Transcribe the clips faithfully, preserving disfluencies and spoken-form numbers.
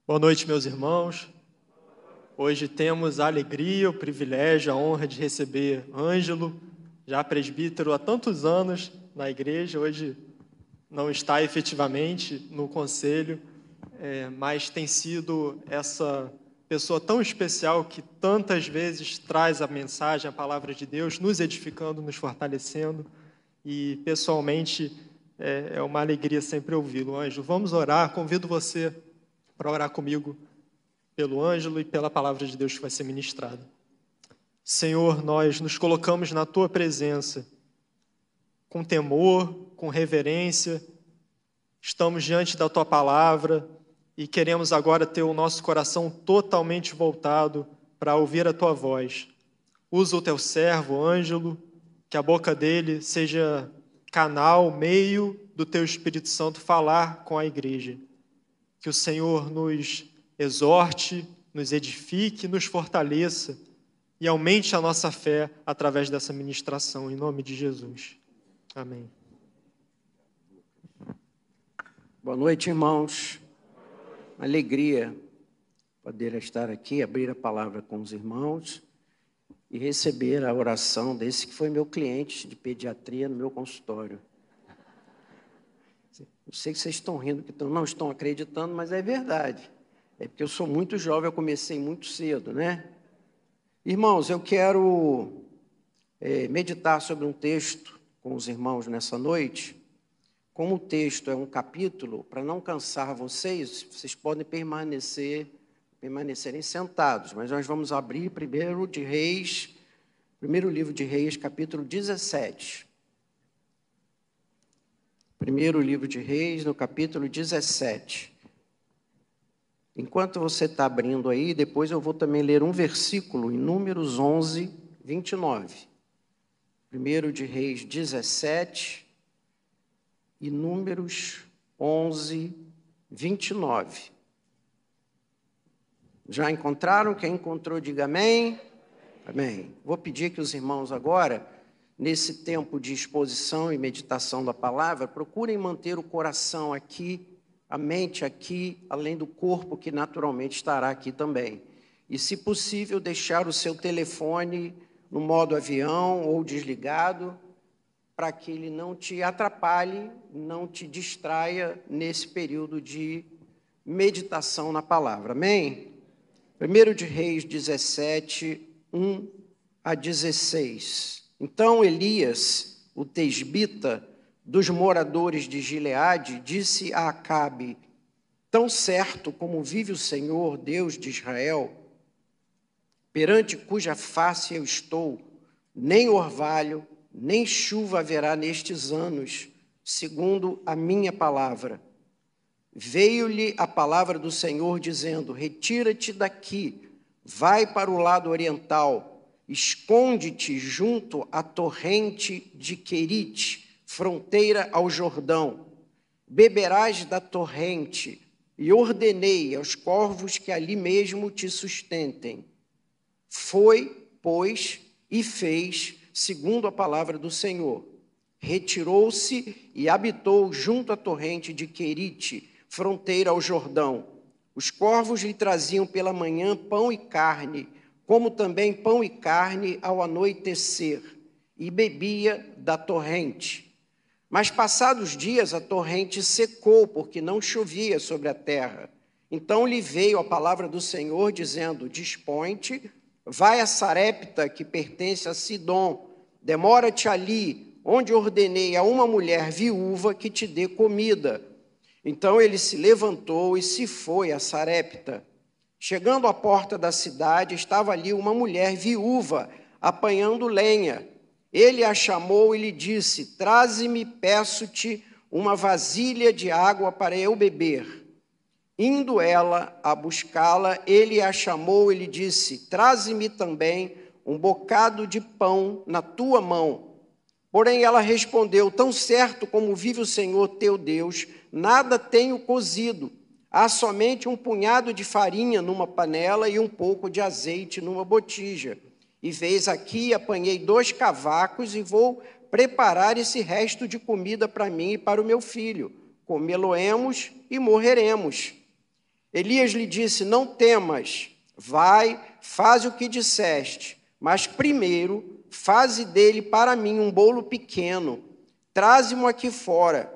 Boa noite, meus irmãos. Hoje temos a alegria, o privilégio, a honra de receber Ângelo, já presbítero há tantos anos na igreja, hoje não está efetivamente no conselho, é, mas tem sido essa pessoa tão especial que tantas vezes traz a mensagem, a palavra de Deus, nos edificando, nos fortalecendo, e pessoalmente é, é uma alegria sempre ouvi-lo. Ângelo, vamos orar, convido você para orar comigo pelo Ângelo e pela palavra de Deus que vai ser ministrada. Senhor, nós nos colocamos na Tua presença com temor, com reverência, estamos diante da Tua palavra e queremos agora ter o nosso coração totalmente voltado para ouvir a Tua voz. Usa o Teu servo, Ângelo, que a boca dele seja canal, meio do Teu Espírito Santo falar com a igreja. Que o Senhor nos exorte, nos edifique, nos fortaleça e aumente a nossa fé através dessa ministração, em nome de Jesus. Amém. Boa noite, irmãos. Uma alegria poder estar aqui, abrir a palavra com os irmãos e receber a oração desse que foi meu cliente de pediatria no meu consultório. Eu sei que vocês estão rindo, que não estão acreditando, mas é verdade. É porque eu sou muito jovem, eu comecei muito cedo, né? Irmãos, eu quero é, meditar sobre um texto com os irmãos nessa noite. Como o texto é um capítulo, para não cansar vocês, vocês podem permanecer, permanecerem sentados, mas nós vamos abrir primeiro de Reis, primeiro livro de Reis, capítulo dezessete. Primeiro livro de Reis, no capítulo dezessete. Enquanto você está abrindo aí, depois eu vou também ler um versículo em Números onze, vinte e nove. Primeiro de Reis dezessete e Números onze, vinte e nove. Já encontraram? Quem encontrou, diga amém. Amém. Vou pedir que os irmãos agora, nesse tempo de exposição e meditação da palavra, procurem manter o coração aqui, a mente aqui, além do corpo que naturalmente estará aqui também. E, se possível, deixar o seu telefone no modo avião ou desligado, para que ele não te atrapalhe, não te distraia nesse período de meditação na palavra. Amém? Primeiro de Reis dezessete, um a dezesseis. Então Elias, o tesbita, dos moradores de Gileade, disse a Acabe: tão certo como vive o Senhor, Deus de Israel, perante cuja face eu estou, nem orvalho, nem chuva haverá nestes anos, segundo a minha palavra. Veio-lhe a palavra do Senhor, dizendo: retira-te daqui, vai para o lado oriental, esconde-te junto à torrente de Querite, fronteira ao Jordão. Beberás da torrente, e ordenei aos corvos que ali mesmo te sustentem. Foi, pois, e fez, segundo a palavra do Senhor. Retirou-se e habitou junto à torrente de Querite, fronteira ao Jordão. Os corvos lhe traziam pela manhã pão e carne, como também pão e carne ao anoitecer, e bebia da torrente. Mas passados dias a torrente secou, porque não chovia sobre a terra. Então lhe veio a palavra do Senhor, dizendo: dispõe-te, vai a Sarepta, que pertence a Sidom, demora-te ali, onde ordenei a uma mulher viúva que te dê comida. Então ele se levantou e se foi a Sarepta. Chegando à porta da cidade, estava ali uma mulher viúva, apanhando lenha. Ele a chamou e lhe disse: traze-me, peço-te, uma vasilha de água para eu beber. Indo ela a buscá-la, ele a chamou e lhe disse: traze-me também um bocado de pão na tua mão. Porém ela respondeu: tão certo como vive o Senhor teu Deus, nada tenho cozido. Há somente um punhado de farinha numa panela e um pouco de azeite numa botija. E vês aqui, apanhei dois cavacos e vou preparar esse resto de comida para mim e para o meu filho. Comê-lo-emos e morreremos. Elias lhe disse: não temas, vai, faz o que disseste, mas primeiro faze dele para mim um bolo pequeno, traze-mo aqui fora.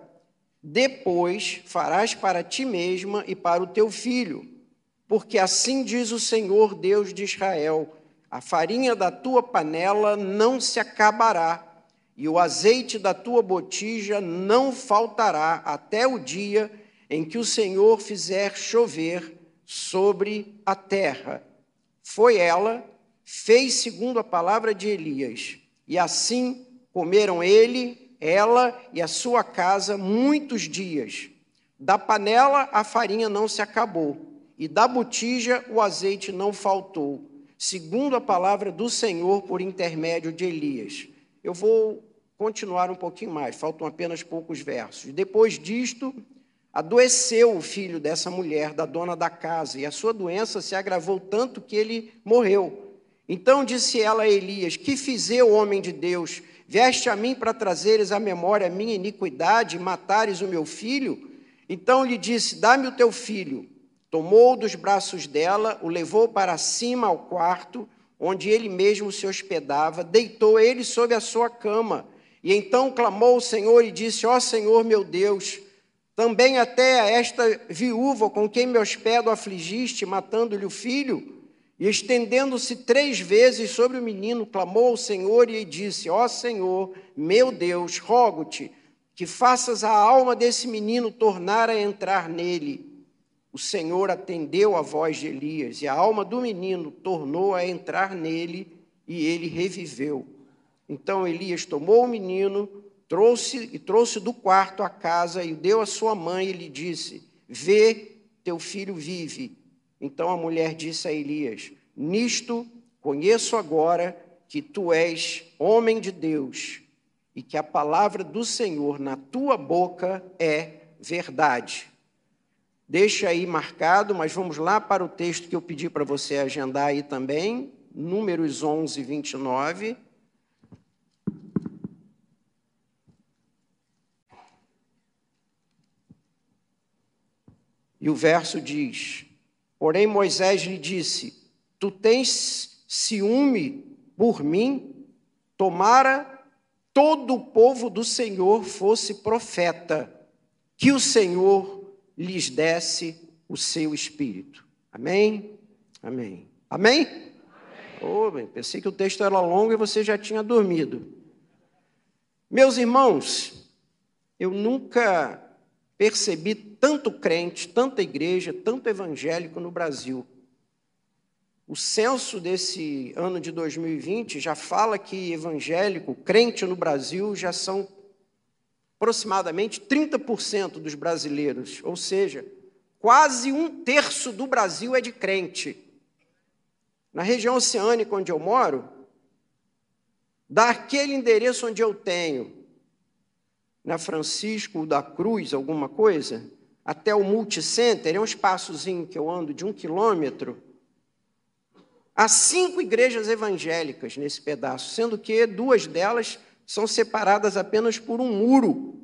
Depois farás para ti mesma e para o teu filho, porque assim diz o Senhor Deus de Israel: a farinha da tua panela não se acabará, e o azeite da tua botija não faltará, até o dia em que o Senhor fizer chover sobre a terra. Foi ela, fez segundo a palavra de Elias, e assim comeram ele, ela e a sua casa muitos dias. Da panela a farinha não se acabou, e da botija o azeite não faltou, segundo a palavra do Senhor por intermédio de Elias. Eu vou continuar um pouquinho mais, faltam apenas poucos versos. Depois disto, adoeceu o filho dessa mulher, da dona da casa, e a sua doença se agravou tanto que ele morreu. Então disse ela a Elias: que fiz eu, homem de Deus? Vieste a mim para trazeres à memória a minha iniquidade e matares o meu filho? Então lhe disse: dá-me o teu filho. Tomou dos braços dela, o levou para cima ao quarto, onde ele mesmo se hospedava, deitou ele sobre a sua cama, e então clamou ao Senhor e disse: ó Senhor meu Deus, também até a esta viúva com quem me hospedo afligiste, matando-lhe o filho? E estendendo-se três vezes sobre o menino, clamou ao Senhor e disse: ó Senhor, meu Deus, rogo-te que faças a alma desse menino tornar a entrar nele. O Senhor atendeu a voz de Elias, e a alma do menino tornou a entrar nele, e ele reviveu. Então Elias tomou o menino, trouxe e trouxe do quarto à casa, e o deu à sua mãe, e lhe disse: vê, teu filho vive. Então a mulher disse a Elias: nisto conheço agora que tu és homem de Deus, e que a palavra do Senhor na tua boca é verdade. Deixa aí marcado, mas vamos lá para o texto que eu pedi para você agendar aí também, Números onze, vinte e nove. E o verso diz: porém Moisés lhe disse: tu tens ciúme por mim? Tomara todo o povo do Senhor fosse profeta, que o Senhor lhes desse o seu espírito. Amém? Amém. Amém? Amém. Oh, bem, pensei que o texto era longo e você já tinha dormido. Meus irmãos, eu nunca percebi tanto crente, tanta igreja, tanto evangélico no Brasil. O censo desse ano de dois mil e vinte já fala que evangélico, crente no Brasil, já são aproximadamente trinta por cento dos brasileiros, ou seja, quase um terço do Brasil é de crente. Na região oceânica onde eu moro, daquele endereço onde eu tenho, na Francisco da Cruz, alguma coisa, até o Multicenter, é um espaçozinho que eu ando de um quilômetro, há cinco igrejas evangélicas nesse pedaço, sendo que duas delas são separadas apenas por um muro.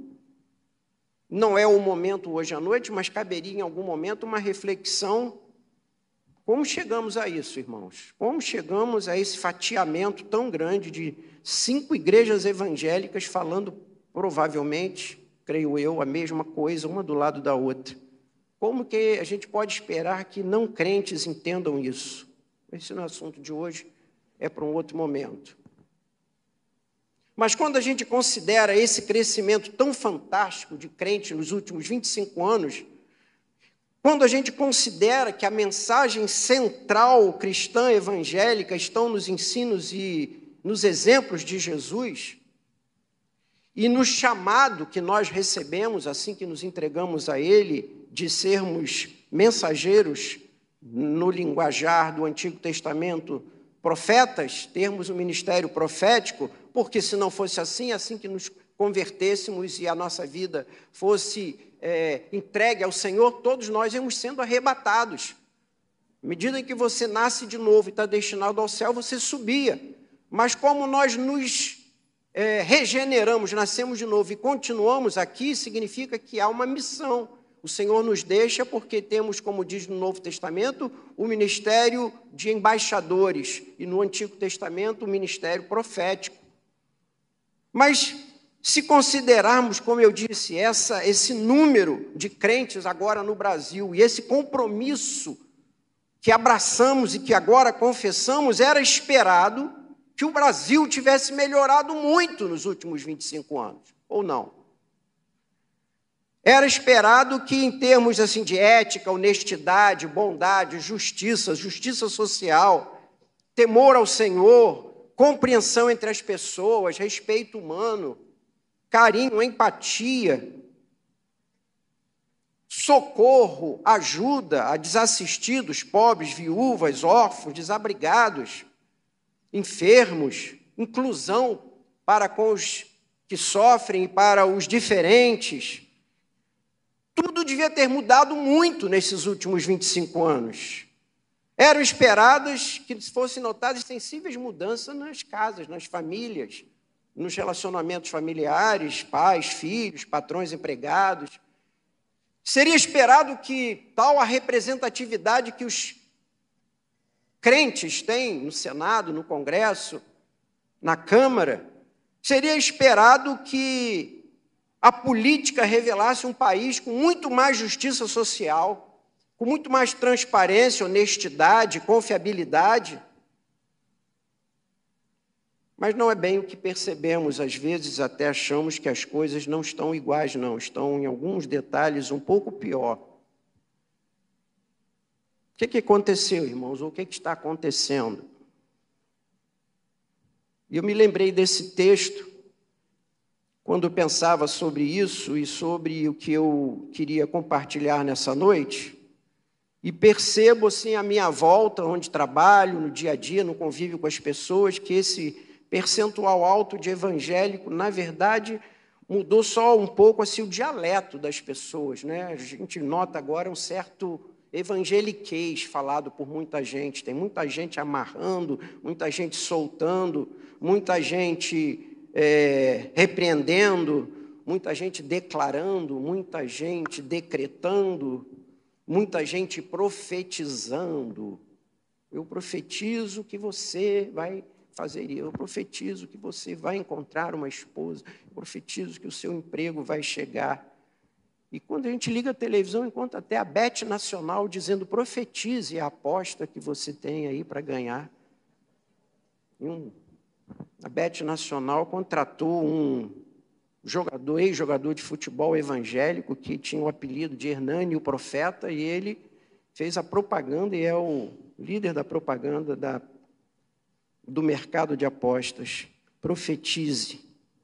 Não é o momento hoje à noite, mas caberia em algum momento uma reflexão. Como chegamos a isso, irmãos? Como chegamos a esse fatiamento tão grande de cinco igrejas evangélicas falando, provavelmente, creio eu, a mesma coisa, uma do lado da outra? Como que a gente pode esperar que não crentes entendam isso? Esse não é o assunto de hoje, é para um outro momento. Mas quando a gente considera esse crescimento tão fantástico de crente nos últimos vinte e cinco anos, quando a gente considera que a mensagem central cristã evangélica estão nos ensinos e nos exemplos de Jesus, e no chamado que nós recebemos assim que nos entregamos a Ele, de sermos mensageiros, no linguajar do Antigo Testamento, profetas, termos um ministério profético, porque se não fosse assim, assim que nos convertêssemos e a nossa vida fosse é, entregue ao Senhor, todos nós íamos sendo arrebatados. À medida em que você nasce de novo e está destinado ao céu, você subia. Mas como nós nos é, regeneramos, nascemos de novo e continuamos aqui, significa que há uma missão, o Senhor nos deixa porque temos, como diz no Novo Testamento, o ministério de embaixadores, e no Antigo Testamento o ministério profético. Mas, se considerarmos, como eu disse, essa, esse número de crentes agora no Brasil, e esse compromisso que abraçamos e que agora confessamos, era esperado que o Brasil tivesse melhorado muito nos últimos vinte e cinco anos, ou não? Era esperado que, em termos assim, de ética, honestidade, bondade, justiça, justiça social, temor ao Senhor, compreensão entre as pessoas, respeito humano, carinho, empatia, socorro, ajuda a desassistidos, pobres, viúvas, órfãos, desabrigados, enfermos, inclusão para com os que sofrem e para os diferentes. Tudo devia ter mudado muito nesses últimos vinte e cinco anos. Eram esperadas que fossem notadas sensíveis mudanças nas casas, nas famílias, nos relacionamentos familiares, pais, filhos, patrões, empregados. Seria esperado que tal a representatividade que os crentes têm no Senado, no Congresso, na Câmara, seria esperado que a política revelasse um país com muito mais justiça social, com muito mais transparência, honestidade, confiabilidade. Mas não é bem o que percebemos, às vezes até achamos que as coisas não estão iguais, não, estão em alguns detalhes um pouco pior. O que, que aconteceu, irmãos? Ou o que, que está acontecendo? E eu me lembrei desse texto quando eu pensava sobre isso e sobre o que eu queria compartilhar nessa noite, e percebo assim à minha volta, onde trabalho, no dia a dia, no convívio com as pessoas, que esse percentual alto de evangélico, na verdade, mudou só um pouco assim, o dialeto das pessoas, né? A gente nota agora um certo evangeliquez falado por muita gente. Tem muita gente amarrando, muita gente soltando, muita gente é, repreendendo, muita gente declarando, muita gente decretando, muita gente profetizando. Eu profetizo que você vai fazer isso, eu profetizo que você vai encontrar uma esposa, eu profetizo que o seu emprego vai chegar. E quando a gente liga a televisão, encontra até a Bet Nacional dizendo: profetize a aposta que você tem aí para ganhar. Um, a Bet Nacional contratou um jogador, ex-jogador de futebol evangélico, que tinha o apelido de Hernani o Profeta, e ele fez a propaganda e é o líder da propaganda da, do mercado de apostas. Profetize.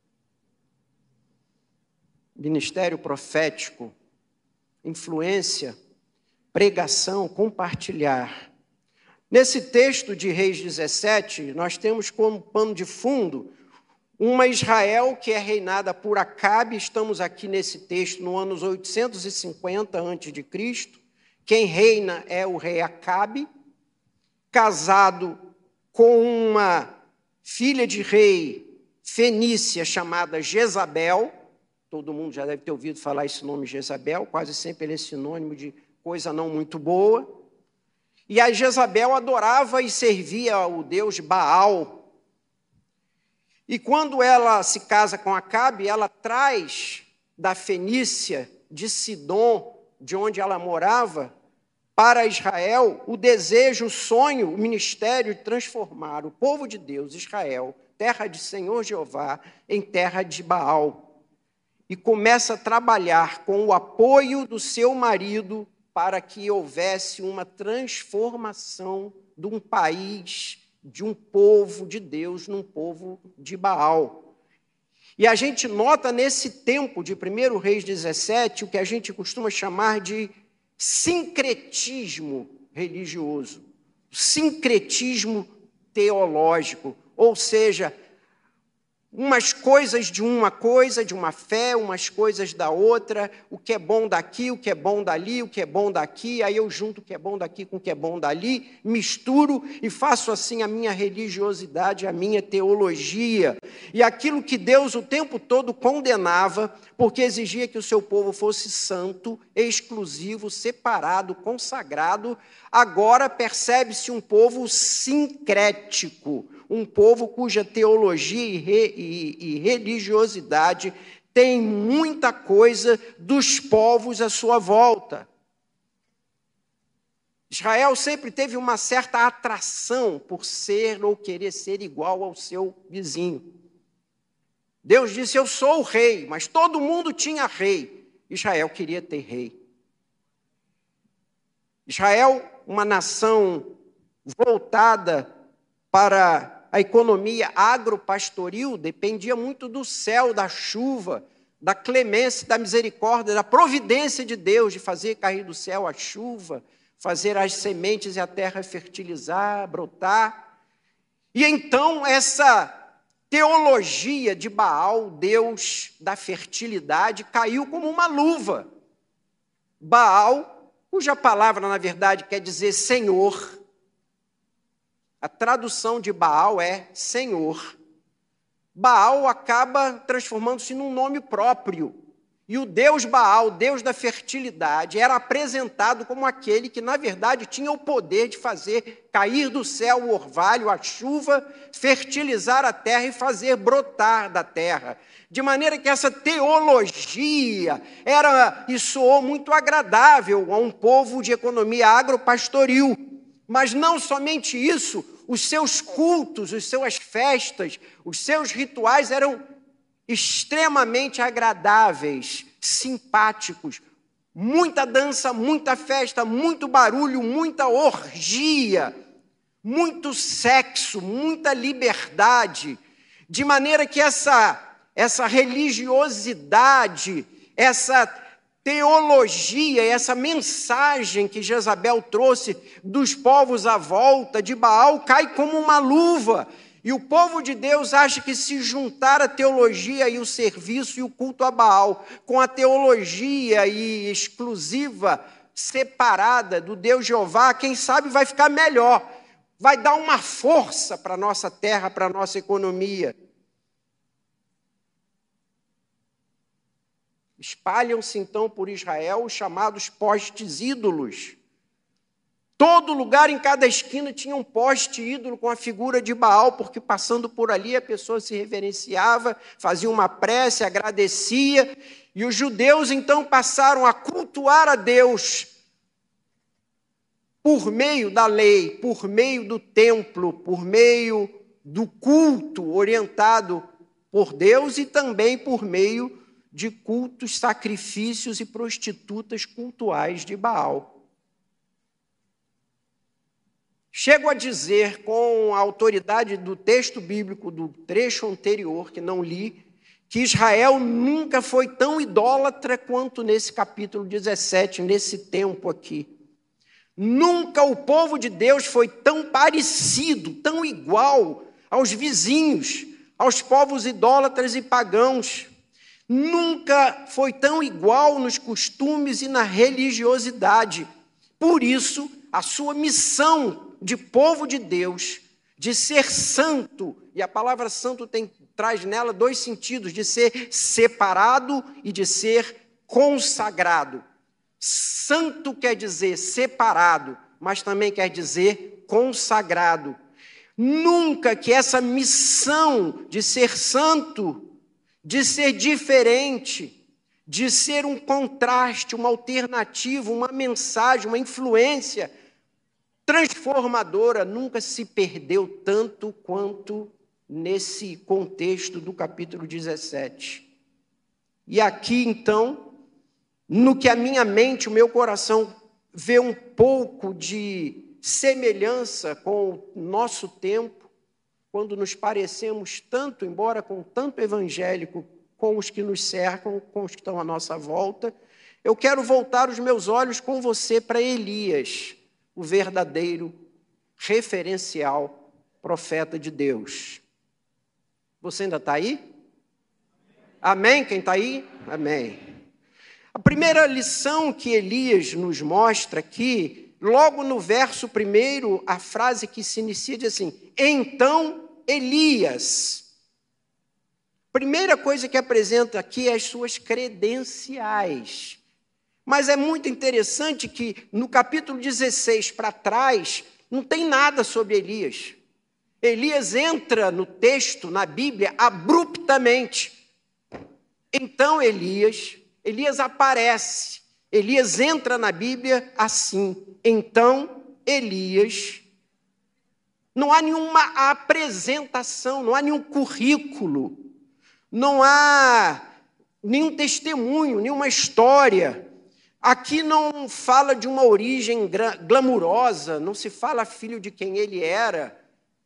Ministério profético, influência, pregação, compartilhar. Nesse texto de Reis dezessete, nós temos como pano de fundo uma Israel que é reinada por Acabe. Estamos aqui nesse texto no anos oitocentos e cinquenta antes de Cristo. Quem reina é o rei Acabe, casado com uma filha de rei fenícia chamada Jezabel. Todo mundo já deve ter ouvido falar esse nome Jezabel, quase sempre ele é sinônimo de coisa não muito boa. E a Jezabel adorava e servia ao deus Baal. E quando ela se casa com Acabe, ela traz da Fenícia, de Sidom, de onde ela morava, para Israel o desejo, o sonho, o ministério de transformar o povo de Deus, Israel, terra de Senhor Jeová, em terra de Baal. E começa a trabalhar com o apoio do seu marido para que houvesse uma transformação de um país, de um povo de Deus, num povo de Baal. E a gente nota nesse tempo de primeiro Reis dezessete o que a gente costuma chamar de sincretismo religioso, sincretismo teológico, ou seja, umas coisas de uma coisa, de uma fé, umas coisas da outra, o que é bom daqui, o que é bom dali, o que é bom daqui, aí eu junto o que é bom daqui com o que é bom dali, misturo e faço assim a minha religiosidade, a minha teologia. E aquilo que Deus o tempo todo condenava, porque exigia que o seu povo fosse santo, exclusivo, separado, consagrado. Agora percebe-se um povo sincrético, um povo cuja teologia e, re, e, e religiosidade tem muita coisa dos povos à sua volta. Israel sempre teve uma certa atração por ser ou querer ser igual ao seu vizinho. Deus disse, eu sou o rei, mas todo mundo tinha rei. Israel queria ter rei. Israel, uma nação voltada para a economia agropastoril, dependia muito do céu, da chuva, da clemência, da misericórdia, da providência de Deus, de fazer cair do céu a chuva, fazer as sementes e a terra fertilizar, brotar. E então essa teologia de Baal, Deus da fertilidade, caiu como uma luva. Baal, cuja palavra na verdade quer dizer Senhor, a tradução de Baal é Senhor. Baal acaba transformando-se num nome próprio. E o Deus Baal, Deus da fertilidade, era apresentado como aquele que, na verdade, tinha o poder de fazer cair do céu o orvalho, a chuva, fertilizar a terra e fazer brotar da terra. De maneira que essa teologia era e soou muito agradável a um povo de economia agropastoril. Mas não somente isso, os seus cultos, as suas festas, os seus rituais eram extremamente agradáveis, simpáticos, muita dança, muita festa, muito barulho, muita orgia, muito sexo, muita liberdade, de maneira que essa, essa religiosidade, essa teologia, essa mensagem que Jezabel trouxe dos povos à volta de Baal cai como uma luva. E o povo de Deus acha que se juntar a teologia e o serviço e o culto a Baal com a teologia e exclusiva, separada do Deus Jeová, quem sabe vai ficar melhor, vai dar uma força para a nossa terra, para a nossa economia. Espalham-se então por Israel os chamados postes ídolos. Todo lugar, em cada esquina, tinha um poste ídolo com a figura de Baal, porque passando por ali a pessoa se reverenciava, fazia uma prece, agradecia, e os judeus então passaram a cultuar a Deus por meio da lei, por meio do templo, por meio do culto orientado por Deus e também por meio de cultos, sacrifícios e prostitutas cultuais de Baal. Chego a dizer, com a autoridade do texto bíblico do trecho anterior, que não li, que Israel nunca foi tão idólatra quanto nesse capítulo dezessete, nesse tempo aqui. Nunca o povo de Deus foi tão parecido, tão igual aos vizinhos, aos povos idólatras e pagãos. Nunca foi tão igual nos costumes e na religiosidade. Por isso, a sua missão de povo de Deus, de ser santo, e a palavra santo tem, traz nela dois sentidos, de ser separado e de ser consagrado. Santo quer dizer separado, mas também quer dizer consagrado. Nunca que essa missão de ser santo, de ser diferente, de ser um contraste, uma alternativa, uma mensagem, uma influência transformadora, nunca se perdeu tanto quanto nesse contexto do capítulo dezessete. E aqui, então, no que a minha mente, o meu coração vê um pouco de semelhança com o nosso tempo, quando nos parecemos tanto, embora com tanto evangélico, com os que nos cercam, com os que estão à nossa volta, eu quero voltar os meus olhos com você para Elias, o verdadeiro referencial profeta de Deus. Você ainda está aí? Amém? Quem está aí? Amém. A primeira lição que Elias nos mostra aqui, logo no verso primeiro, a frase que se inicia diz assim: então Elias. Primeira coisa que apresenta aqui é as suas credenciais. Mas é muito interessante que no capítulo dezesseis para trás, não tem nada sobre Elias. Elias entra no texto, na Bíblia, abruptamente. Então Elias, Elias aparece, Elias entra na Bíblia assim. Então Elias, não há nenhuma apresentação, não há nenhum currículo, não há nenhum testemunho, nenhuma história. Aqui não fala de uma origem glamurosa, não se fala filho de quem ele era.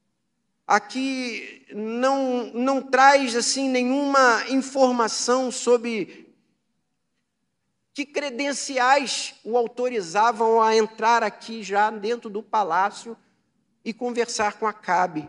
Aqui não, não traz assim nenhuma informação sobre que credenciais o autorizavam a entrar aqui já dentro do palácio e conversar com Acabe.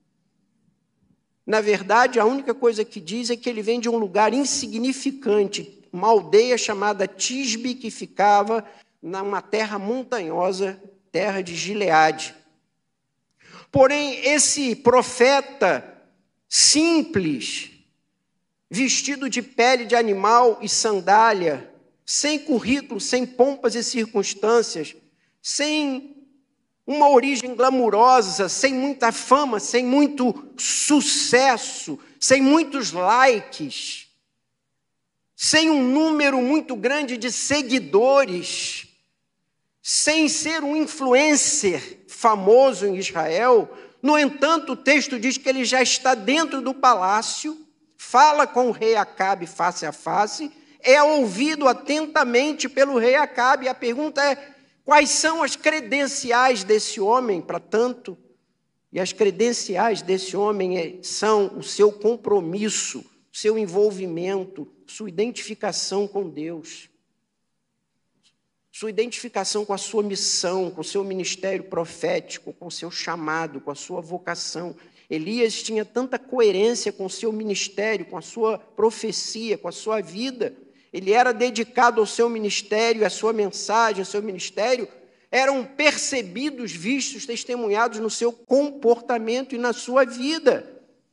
Na verdade, a única coisa que diz é que ele vem de um lugar insignificante, uma aldeia chamada Tisbe, que ficava numa terra montanhosa, terra de Gileade. Porém, esse profeta simples, vestido de pele de animal e sandália, sem currículo, sem pompas e circunstâncias, sem uma origem glamurosa, sem muita fama, sem muito sucesso, sem muitos likes, sem um número muito grande de seguidores, sem ser um influencer famoso em Israel. No entanto, o texto diz que ele já está dentro do palácio, fala com o rei Acabe face a face, é ouvido atentamente pelo rei Acabe. A pergunta é: quais são as credenciais desse homem para tanto? E as credenciais desse homem são o seu compromisso, o seu envolvimento, sua identificação com Deus, sua identificação com a sua missão, com o seu ministério profético, com o seu chamado, com a sua vocação. Elias tinha tanta coerência com o seu ministério, com a sua profecia, com a sua vida. Ele era dedicado ao seu ministério, à sua mensagem, ao seu ministério. Eram percebidos, vistos, testemunhados no seu comportamento e na sua vida.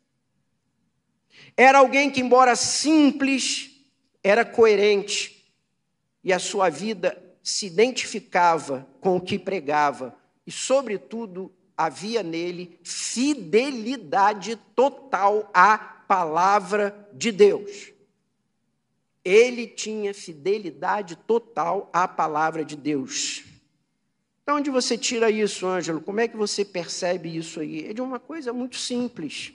Era alguém que, embora simples, era coerente. E a sua vida se identificava com o que pregava. E, sobretudo, havia nele fidelidade total à palavra de Deus. Ele tinha fidelidade total à palavra de Deus. De onde você tira isso, Ângelo? Como é que você percebe isso aí? É de uma coisa muito simples.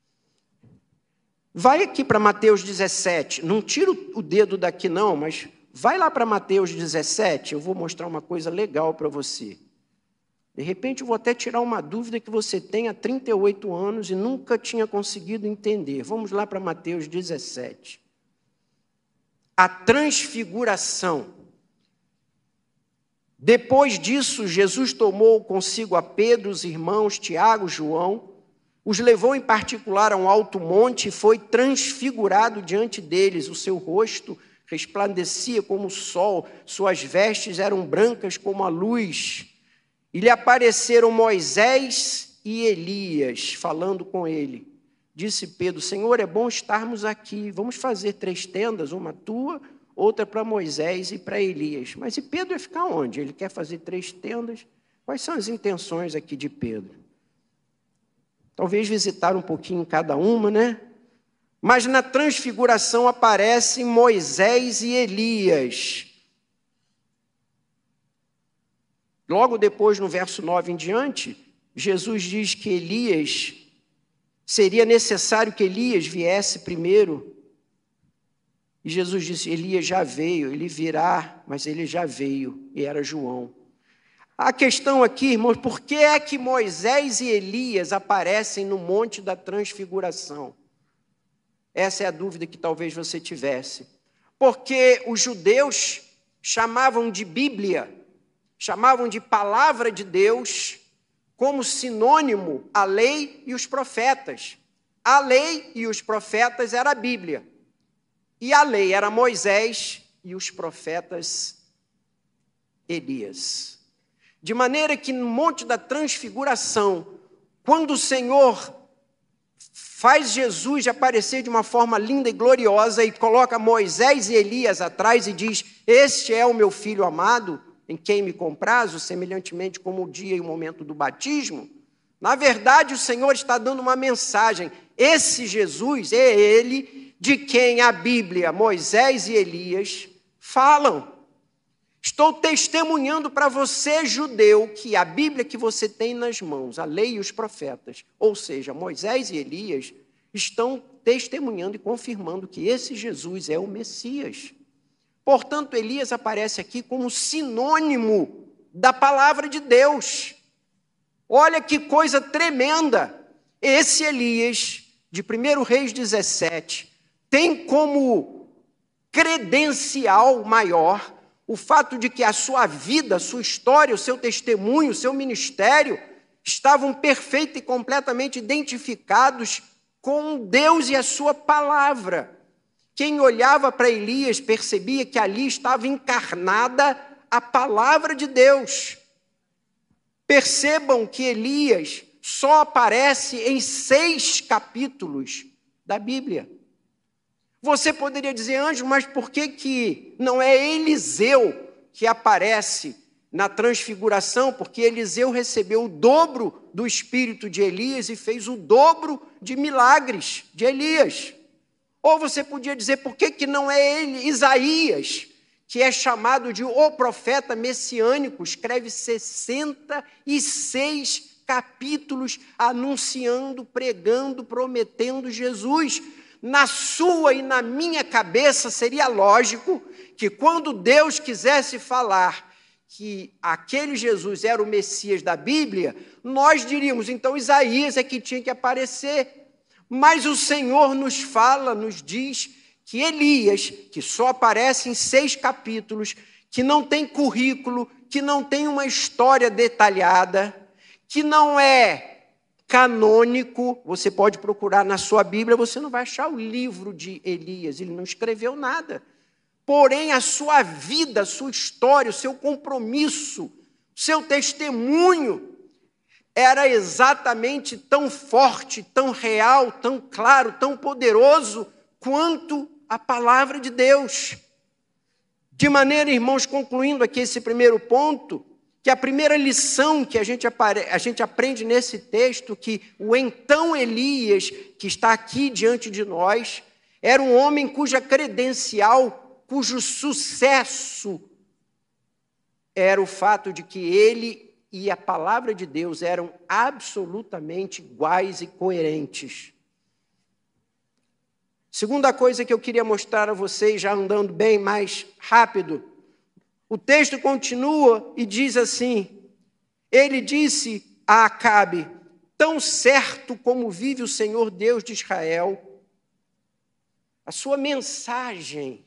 Vai aqui para Mateus dezessete. Não tira o dedo daqui não, mas vai lá para Mateus dezessete. Eu vou mostrar uma coisa legal para você. De repente eu vou até tirar uma dúvida que você tem há trinta e oito anos e nunca tinha conseguido entender. Vamos lá para Mateus dezessete. A transfiguração. Depois disso, Jesus tomou consigo a Pedro, os irmãos Tiago, João, os levou em particular a um alto monte e foi transfigurado diante deles. O seu rosto resplandecia como o sol, suas vestes eram brancas como a luz. E lhe apareceram Moisés e Elias, falando com ele. Disse Pedro: Senhor, é bom estarmos aqui. Vamos fazer três tendas, uma tua, outra para Moisés e para Elias. Mas e Pedro vai ficar onde? Ele quer fazer três tendas? Quais são as intenções aqui de Pedro? Talvez visitar um pouquinho cada uma, né? Mas na transfiguração aparecem Moisés e Elias. Logo depois, no verso nove em diante, Jesus diz que Elias, seria necessário que Elias viesse primeiro. E Jesus disse: Elias já veio, ele virá, mas ele já veio, e era João. A questão aqui, irmãos, por que é que Moisés e Elias aparecem no Monte da Transfiguração? Essa é a dúvida que talvez você tivesse. Porque os judeus chamavam de Bíblia, chamavam de palavra de Deus, como sinônimo a lei e os profetas. A lei e os profetas era a Bíblia. E a lei era Moisés e os profetas Elias. De maneira que no Monte da Transfiguração, quando o Senhor faz Jesus aparecer de uma forma linda e gloriosa e coloca Moisés e Elias atrás e diz: este é o meu filho amado, em quem me comprazo, semelhantemente como o dia e o momento do batismo. Na verdade, o Senhor está dando uma mensagem. Esse Jesus é ele de quem a Bíblia, Moisés e Elias falam. Estou testemunhando para você, judeu, que a Bíblia que você tem nas mãos, a lei e os profetas, ou seja, Moisés e Elias, estão testemunhando e confirmando que esse Jesus é o Messias. Portanto, Elias aparece aqui como sinônimo da palavra de Deus. Olha que coisa tremenda! Esse Elias, de primeiro Reis dezessete, tem como credencial maior o fato de que a sua vida, a sua história, o seu testemunho, o seu ministério estavam perfeito e completamente identificados com Deus e a sua palavra. Quem olhava para Elias percebia que ali estava encarnada a palavra de Deus. Percebam que Elias só aparece em seis capítulos da Bíblia. Você poderia dizer, Ângelo, mas por que, que não é Eliseu que aparece na transfiguração? Porque Eliseu recebeu o dobro do espírito de Elias e fez o dobro de milagres de Elias. Ou você podia dizer, por que, que não é ele, Isaías, que é chamado de o profeta messiânico, escreve sessenta e seis capítulos anunciando, pregando, prometendo Jesus. Na sua e na minha cabeça seria lógico que quando Deus quisesse falar que aquele Jesus era o Messias da Bíblia, nós diríamos, então Isaías é que tinha que aparecer. Mas o Senhor nos fala, nos diz que Elias, que só aparece em seis capítulos, que não tem currículo, que não tem uma história detalhada, que não é canônico, você pode procurar na sua Bíblia, você não vai achar o livro de Elias, ele não escreveu nada. Porém, a sua vida, a sua história, o seu compromisso, o seu testemunho, era exatamente tão forte, tão real, tão claro, tão poderoso, quanto a palavra de Deus. De maneira, irmãos, concluindo aqui esse primeiro ponto, que a primeira lição que a gente, a gente aprende nesse texto, que o então Elias, que está aqui diante de nós, era um homem cuja credencial, cujo sucesso era o fato de que ele e a palavra de Deus eram absolutamente iguais e coerentes. Segunda coisa que eu queria mostrar a vocês, já andando bem mais rápido, o texto continua e diz assim, ele disse a Acabe, tão certo como vive o Senhor Deus de Israel, a sua mensagem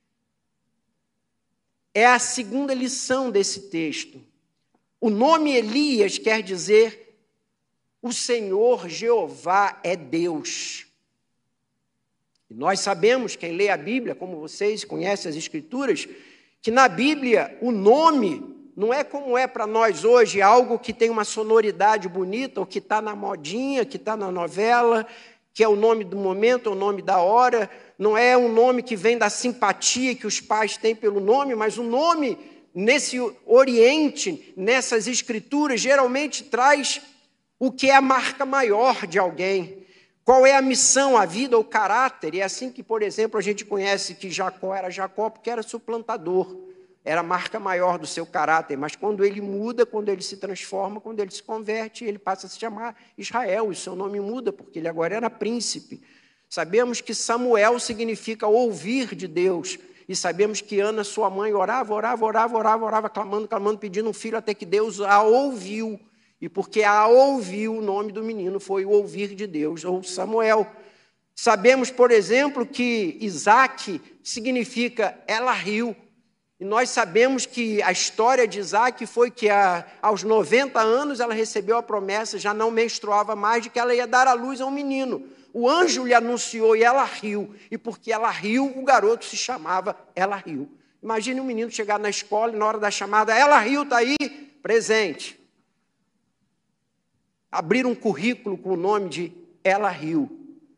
é a segunda lição desse texto. O nome Elias quer dizer, o Senhor Jeová é Deus. E nós sabemos, quem lê a Bíblia, como vocês conhecem as Escrituras, que na Bíblia o nome não é como é para nós hoje, algo que tem uma sonoridade bonita, ou que está na modinha, que está na novela, que é o nome do momento, é o nome da hora, não é um nome que vem da simpatia que os pais têm pelo nome, mas o nome nesse Oriente, nessas Escrituras, geralmente traz o que é a marca maior de alguém. Qual é a missão, a vida, o caráter? E é assim que, por exemplo, a gente conhece que Jacó era Jacó porque era suplantador, era a marca maior do seu caráter, mas quando ele muda, quando ele se transforma, quando ele se converte, ele passa a se chamar Israel, e seu nome muda, porque ele agora era príncipe. Sabemos que Samuel significa ouvir de Deus, e sabemos que Ana, sua mãe, orava, orava, orava, orava, orava, clamando, clamando, pedindo um filho, até que Deus a ouviu. E porque a ouviu, o nome do menino foi o ouvir de Deus, ou Samuel. Sabemos, por exemplo, que Isaac significa ela riu. E nós sabemos que a história de Isaac foi que a, aos noventa anos ela recebeu a promessa, já não menstruava mais, de que ela ia dar à luz a um menino. O anjo lhe anunciou e ela riu. E porque ela riu, o garoto se chamava Ela Riu. Imagine um menino chegar na escola e na hora da chamada, Ela Riu, está aí, presente. Abrir um currículo com o nome de Ela Riu.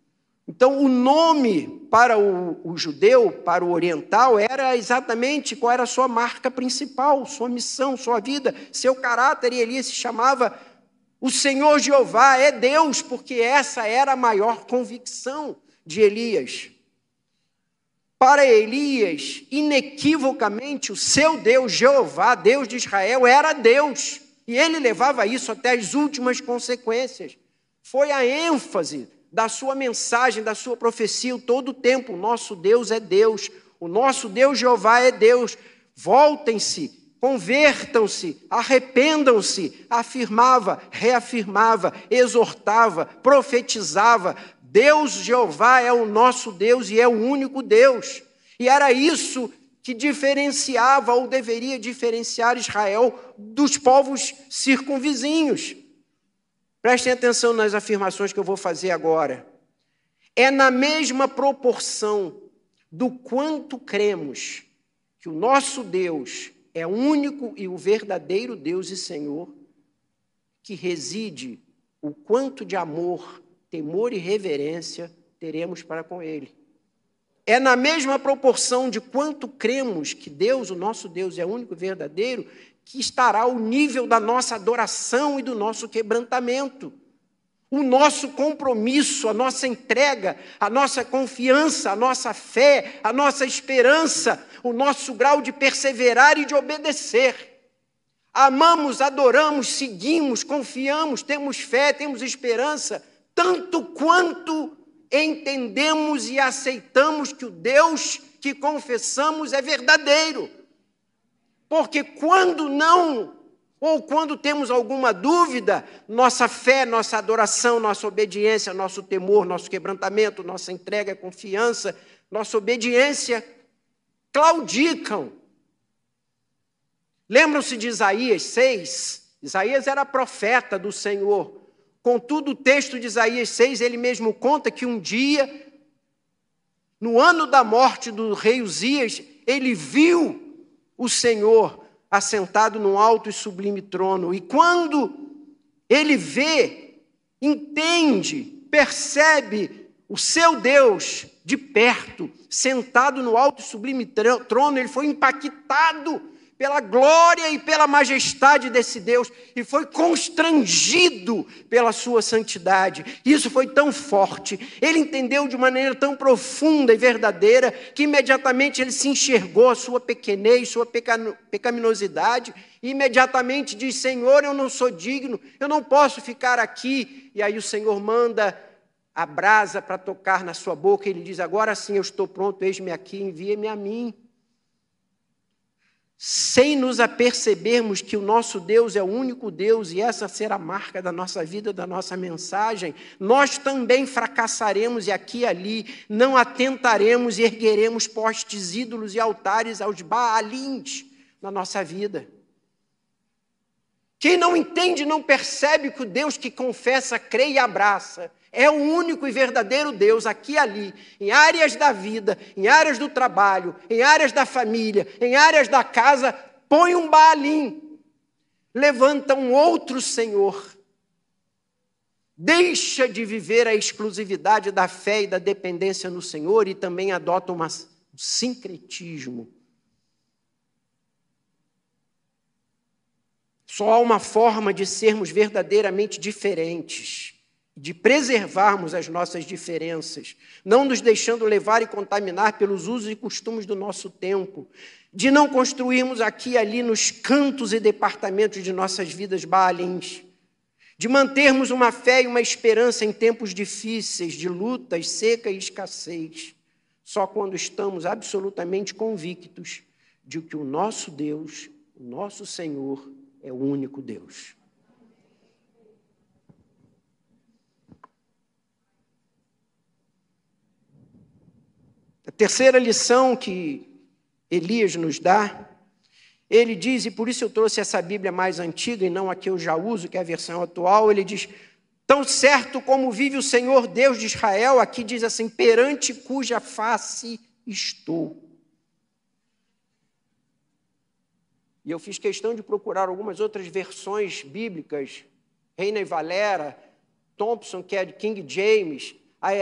Então, o nome para o, o judeu, para o oriental, era exatamente qual era a sua marca principal, sua missão, sua vida, seu caráter, e Elias se chamava o Senhor Jeová, é Deus, porque essa era a maior convicção de Elias. Para Elias, inequivocamente, o seu Deus, Jeová, Deus de Israel, era Deus, e ele levava isso até as últimas consequências. Foi a ênfase da sua mensagem, da sua profecia, todo o tempo. O nosso Deus é Deus, o nosso Deus Jeová é Deus. Voltem-se, convertam-se, arrependam-se, afirmava, reafirmava, exortava, profetizava. Deus Jeová é o nosso Deus e é o único Deus. E era isso que diferenciava ou deveria diferenciar Israel dos povos circunvizinhos. Prestem atenção nas afirmações que eu vou fazer agora. É na mesma proporção do quanto cremos que o nosso Deus é o único e o verdadeiro Deus e Senhor, que reside o quanto de amor, temor e reverência teremos para com Ele. É na mesma proporção de quanto cremos que Deus, o nosso Deus, é o único e verdadeiro, que estará o nível da nossa adoração e do nosso quebrantamento. O nosso compromisso, a nossa entrega, a nossa confiança, a nossa fé, a nossa esperança, o nosso grau de perseverar e de obedecer. Amamos, adoramos, seguimos, confiamos, temos fé, temos esperança, tanto quanto entendemos e aceitamos que o Deus que confessamos é verdadeiro. Porque quando não, ou quando temos alguma dúvida, nossa fé, nossa adoração, nossa obediência, nosso temor, nosso quebrantamento, nossa entrega, confiança, nossa obediência, claudicam. Lembram-se de Isaías seis? Isaías era profeta do Senhor. Contudo, o texto de Isaías seis, ele mesmo conta que um dia, no ano da morte do rei Uzias, ele viu o Senhor assentado num alto e sublime trono. E quando ele vê, entende, percebe o seu Deus de perto, sentado no alto e sublime trono, ele foi impactado pela glória e pela majestade desse Deus, e foi constrangido pela sua santidade. Isso foi tão forte, ele entendeu de maneira tão profunda e verdadeira, que imediatamente ele se enxergou a sua pequenez, sua pecaminosidade, e imediatamente diz: Senhor, eu não sou digno, eu não posso ficar aqui. E aí o Senhor manda a brasa para tocar na sua boca, e ele diz: agora sim eu estou pronto, eis-me aqui, envia-me a mim. Sem nos apercebermos que o nosso Deus é o único Deus, e essa será a marca da nossa vida, da nossa mensagem, nós também fracassaremos e aqui e ali, não atentaremos e ergueremos postes, ídolos e altares aos Baalins na nossa vida. Quem não entende, não percebe que o Deus que confessa, crê e abraça é o único e verdadeiro Deus aqui e ali, em áreas da vida, em áreas do trabalho, em áreas da família, em áreas da casa, põe um Baalim, levanta um outro Senhor, deixa de viver a exclusividade da fé e da dependência no Senhor e também adota uma, um sincretismo. Só há uma forma de sermos verdadeiramente diferentes, de preservarmos as nossas diferenças, não nos deixando levar e contaminar pelos usos e costumes do nosso tempo, de não construirmos aqui e ali nos cantos e departamentos de nossas vidas Baalins, de mantermos uma fé e uma esperança em tempos difíceis, de lutas, seca e escassez, só quando estamos absolutamente convictos de que o nosso Deus, o nosso Senhor, é o único Deus. A terceira lição que Elias nos dá, ele diz, e por isso eu trouxe essa Bíblia mais antiga e não a que eu já uso, que é a versão atual, ele diz: tão certo como vive o Senhor Deus de Israel, aqui diz assim, perante cuja face estou. E eu fiz questão de procurar algumas outras versões bíblicas, Reina e Valera, Thompson, que é de King James, a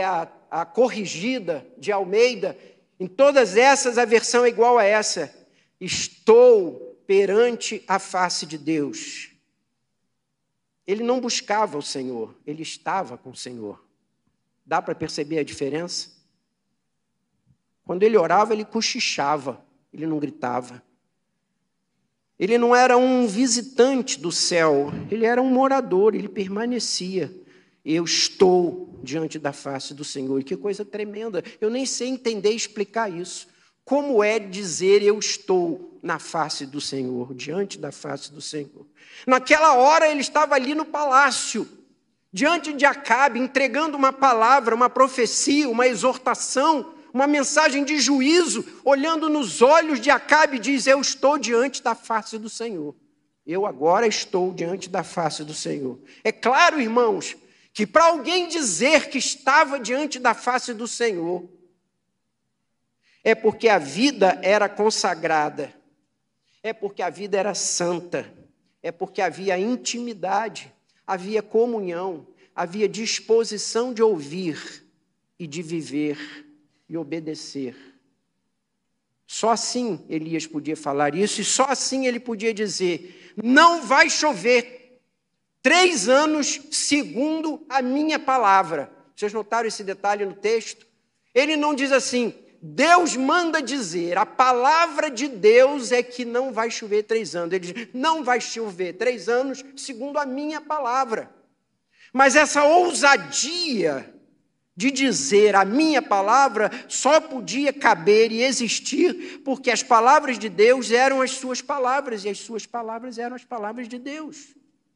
a corrigida de Almeida, em todas essas a versão é igual a essa. Estou perante a face de Deus. Ele não buscava o Senhor, ele estava com o Senhor. Dá para perceber a diferença? Quando ele orava, ele cochichava, ele não gritava. Ele não era um visitante do céu, ele era um morador, ele permanecia. Eu estou diante da face do Senhor. E que coisa tremenda, eu nem sei entender e explicar isso. Como é dizer eu estou na face do Senhor, diante da face do Senhor? Naquela hora ele estava ali no palácio, diante de Acabe, entregando uma palavra, uma profecia, uma exortação, uma mensagem de juízo, olhando nos olhos de Acabe, diz, eu estou diante da face do Senhor. Eu agora estou diante da face do Senhor. É claro, irmãos, que para alguém dizer que estava diante da face do Senhor, é porque a vida era consagrada, é porque a vida era santa, é porque havia intimidade, havia comunhão, havia disposição de ouvir e de viver e obedecer. Só assim Elias podia falar isso, e só assim ele podia dizer, não vai chover três anos segundo a minha palavra. Vocês notaram esse detalhe no texto? Ele não diz assim, Deus manda dizer, a palavra de Deus é que não vai chover três anos. Ele diz, não vai chover três anos segundo a minha palavra. Mas essa ousadia de dizer a minha palavra só podia caber e existir porque as palavras de Deus eram as suas palavras e as suas palavras eram as palavras de Deus.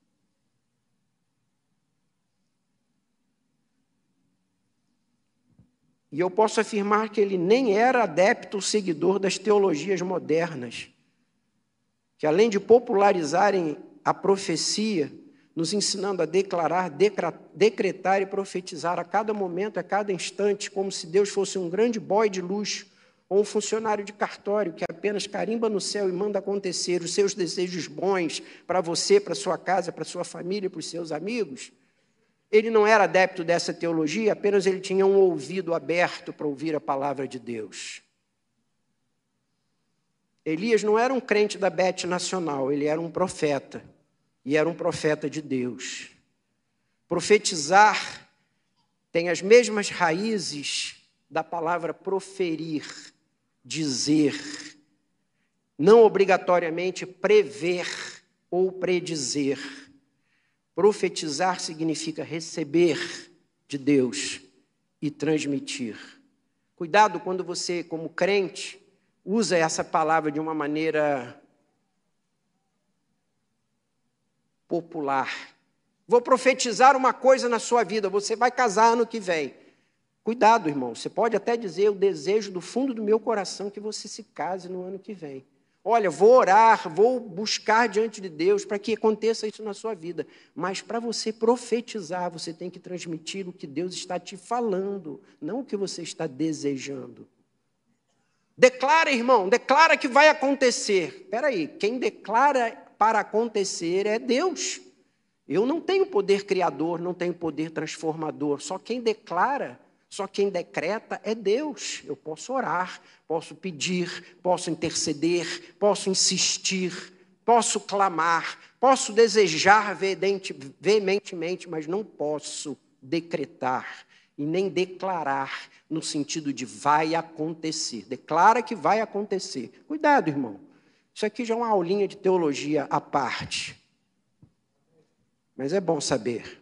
E eu posso afirmar que ele nem era adepto ou seguidor das teologias modernas, que além de popularizarem a profecia, nos ensinando a declarar, decretar e profetizar a cada momento, a cada instante, como se Deus fosse um grande boy de luxo ou um funcionário de cartório que apenas carimba no céu e manda acontecer os seus desejos bons para você, para sua casa, para sua família, para os seus amigos. Ele não era adepto dessa teologia, apenas ele tinha um ouvido aberto para ouvir a palavra de Deus. Elias não era um crente da Beth Nacional, ele era um profeta, e era um profeta de Deus. Profetizar tem as mesmas raízes da palavra proferir, dizer, não obrigatoriamente prever ou predizer. Profetizar significa receber de Deus e transmitir. Cuidado quando você, como crente, usa essa palavra de uma maneira popular. Vou profetizar uma coisa na sua vida, você vai casar ano que vem. Cuidado, irmão, você pode até dizer, eu desejo do fundo do meu coração que você se case no ano que vem. Olha, vou orar, vou buscar diante de Deus para que aconteça isso na sua vida. Mas para você profetizar, você tem que transmitir o que Deus está te falando, não o que você está desejando. Declara, irmão, declara que vai acontecer. Espera aí, quem declara para acontecer é Deus. Eu não tenho poder criador, não tenho poder transformador. Só quem declara, só quem decreta é Deus. Eu posso orar, posso pedir, posso interceder, posso insistir, posso clamar, posso desejar veementemente, mas não posso decretar e nem declarar no sentido de vai acontecer. Declara que vai acontecer. Cuidado, irmão. Isso aqui já é uma aulinha de teologia à parte. Mas é bom saber.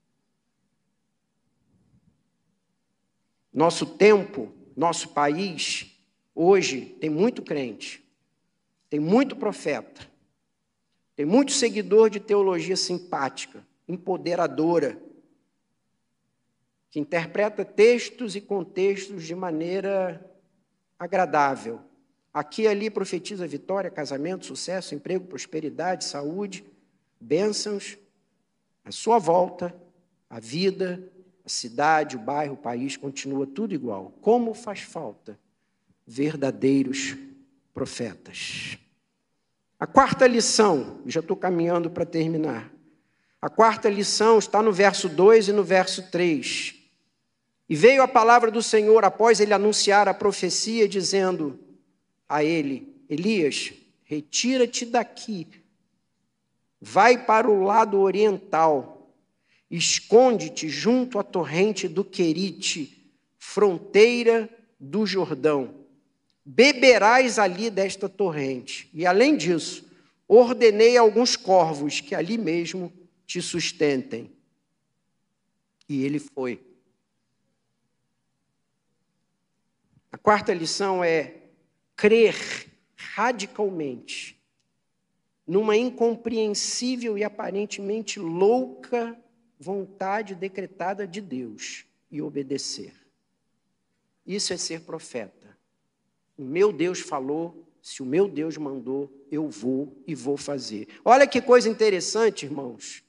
Nosso tempo, nosso país, hoje, tem muito crente, tem muito profeta, tem muito seguidor de teologia simpática, empoderadora, que interpreta textos e contextos de maneira agradável. Aqui e ali profetiza vitória, casamento, sucesso, emprego, prosperidade, saúde, bênçãos, à sua volta, a vida, a cidade, o bairro, o país, continua tudo igual. Como faz falta verdadeiros profetas. A quarta lição, já estou caminhando para terminar. A quarta lição está no verso dois e no verso três. E veio a palavra do Senhor após ele anunciar a profecia, dizendo a ele: Elias, retira-te daqui, vai para o lado oriental, esconde-te junto à torrente do Querite, fronteira do Jordão. Beberás ali desta torrente. E além disso, ordenei a alguns corvos que ali mesmo te sustentem. E ele foi. A quarta lição é crer radicalmente numa incompreensível e aparentemente louca vontade decretada de Deus e obedecer. Isso é ser profeta. O meu Deus falou, se o meu Deus mandou, eu vou e vou fazer. Olha que coisa interessante, irmãos.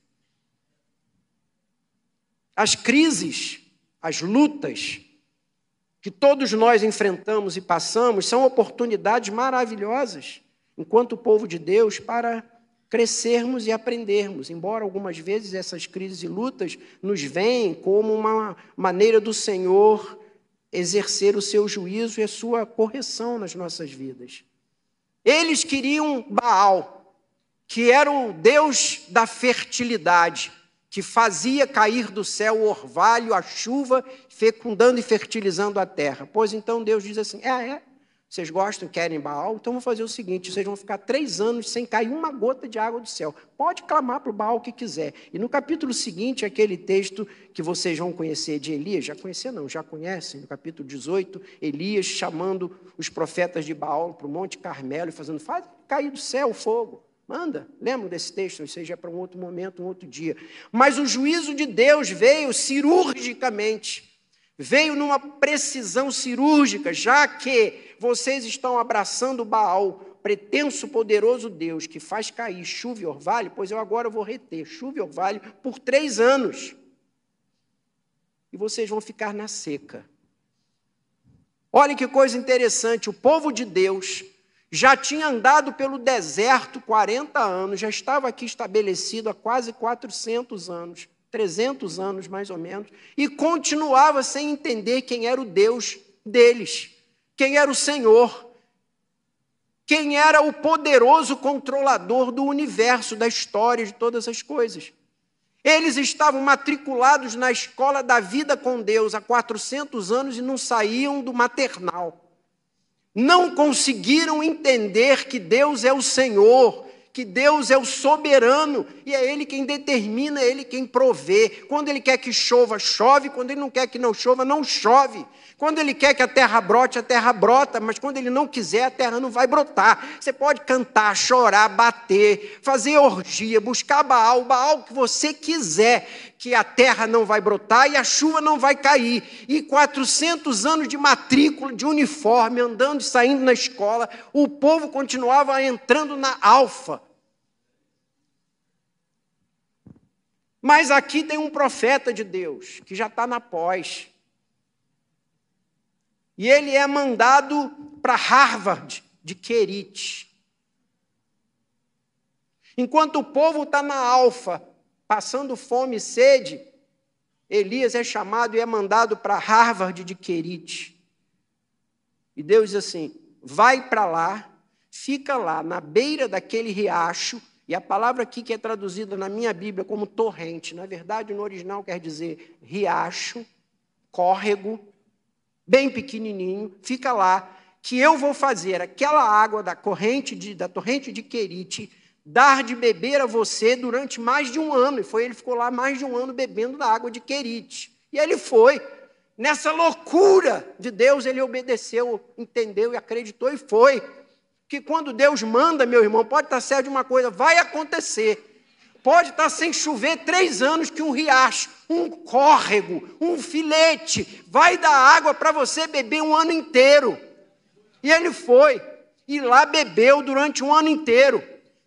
As crises, as lutas que todos nós enfrentamos e passamos são oportunidades maravilhosas, enquanto povo de Deus, para crescermos e aprendermos. Embora algumas vezes essas crises e lutas nos venham como uma maneira do Senhor exercer o seu juízo e a sua correção nas nossas vidas. Eles queriam Baal, que era o Deus da fertilidade, que fazia cair do céu o orvalho, a chuva, fecundando e fertilizando a terra. Pois então Deus diz assim, é, é, vocês gostam, querem Baal? Então vou fazer o seguinte, vocês vão ficar três anos sem cair uma gota de água do céu. Pode clamar para o Baal o que quiser. E no capítulo seguinte, aquele texto que vocês vão conhecer de Elias, já conhecer não, já conhecem, no capítulo dezoito, Elias chamando os profetas de Baal para o Monte Carmelo e fazendo, faz cair do céu o fogo. Manda, lembra desse texto, ou seja, para um outro momento, um outro dia. Mas o juízo de Deus veio cirurgicamente, veio numa precisão cirúrgica, já que vocês estão abraçando Baal, pretenso poderoso Deus, que faz cair chuva e orvalho, pois eu agora vou reter chuva e orvalho por três anos. E vocês vão ficar na seca. Olha que coisa interessante, o povo de Deus já tinha andado pelo deserto quarenta anos, já estava aqui estabelecido há quase quatrocentos anos, trezentos anos mais ou menos, e continuava sem entender quem era o Deus deles, quem era o Senhor, quem era o poderoso controlador do universo, da história, de todas as coisas. Eles estavam matriculados na escola da vida com Deus há quatrocentos anos e não saíam do maternal. Não conseguiram entender que Deus é o Senhor, que Deus é o soberano, e é Ele quem determina, é Ele quem provê. Quando Ele quer que chova, chove, quando Ele não quer que não chova, não chove. Quando Ele quer que a terra brote, a terra brota, mas quando Ele não quiser, a terra não vai brotar. Você pode cantar, chorar, bater, fazer orgia, buscar Baal, Baal que você quiser, que a terra não vai brotar e a chuva não vai cair. E quatrocentos anos de matrícula, de uniforme, andando e saindo na escola, o povo continuava entrando na alfa. Mas aqui tem um profeta de Deus, que já está na pós. E ele é mandado para Harvard, de Querite. Enquanto o povo está na alfa, passando fome e sede, Elias é chamado e é mandado para Harvard de Querite. E Deus diz assim, vai para lá, fica lá, na beira daquele riacho, e a palavra aqui que é traduzida na minha Bíblia como torrente, na verdade no original quer dizer riacho, córrego, bem pequenininho, fica lá, que eu vou fazer aquela água da corrente de, da torrente de Querite dar de beber a você durante mais de um ano. E foi, ele ficou lá mais de um ano bebendo da água de Querite. E ele foi. Nessa loucura de Deus, ele obedeceu, entendeu e acreditou e foi. Que quando Deus manda, meu irmão, pode estar certo de uma coisa, vai acontecer. Pode estar sem chover três anos que um riacho, um córrego, um filete, vai dar água para você beber um ano inteiro. E ele foi, e lá bebeu durante um ano inteiro.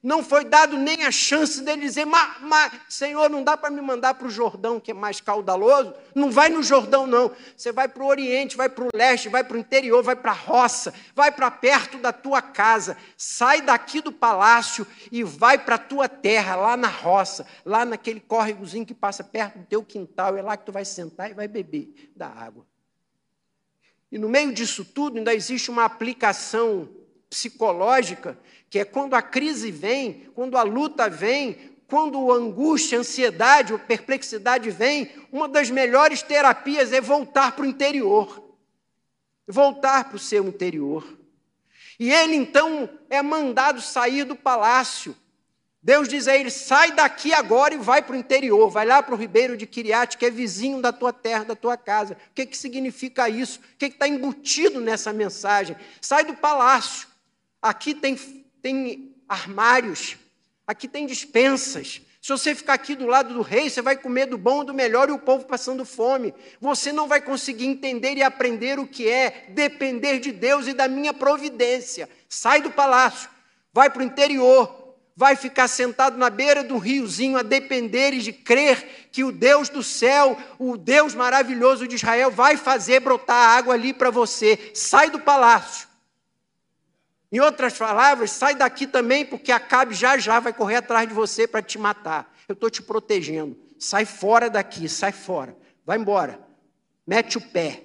Não foi dado nem a chance dele dizer, mas, mas Senhor, não dá para me mandar para o Jordão, que é mais caudaloso? Não vai no Jordão, não. Você vai para o Oriente, vai para o Leste, vai para o interior, vai para a roça, vai para perto da tua casa. Sai daqui do palácio e vai para a tua terra, lá na roça, lá naquele córregozinho que passa perto do teu quintal. É lá que tu vai sentar e vai beber da água. E no meio disso tudo ainda existe uma aplicação psicológica, que é quando a crise vem, quando a luta vem, quando a angústia, a ansiedade ou perplexidade vem, uma das melhores terapias é voltar para o interior. Voltar para o seu interior. E ele, então, é mandado sair do palácio. Deus diz a ele, sai daqui agora e vai para o interior, vai lá para o ribeiro de Quiriate, que é vizinho da tua terra, da tua casa. O que, que significa isso? O que está embutido nessa mensagem? Sai do palácio. Aqui tem, tem armários, aqui tem despensas. Se você ficar aqui do lado do rei, você vai comer do bom e do melhor e o povo passando fome. Você não vai conseguir entender e aprender o que é depender de Deus e da minha providência. Sai do palácio, vai para o interior, vai ficar sentado na beira do riozinho a depender e de crer que o Deus do céu, o Deus maravilhoso de Israel, vai fazer brotar água ali para você. Sai do palácio. Em outras palavras, sai daqui também, porque Acabe já já vai correr atrás de você para te matar. Eu estou te protegendo. Sai fora daqui, sai fora. Vai embora. Mete o pé.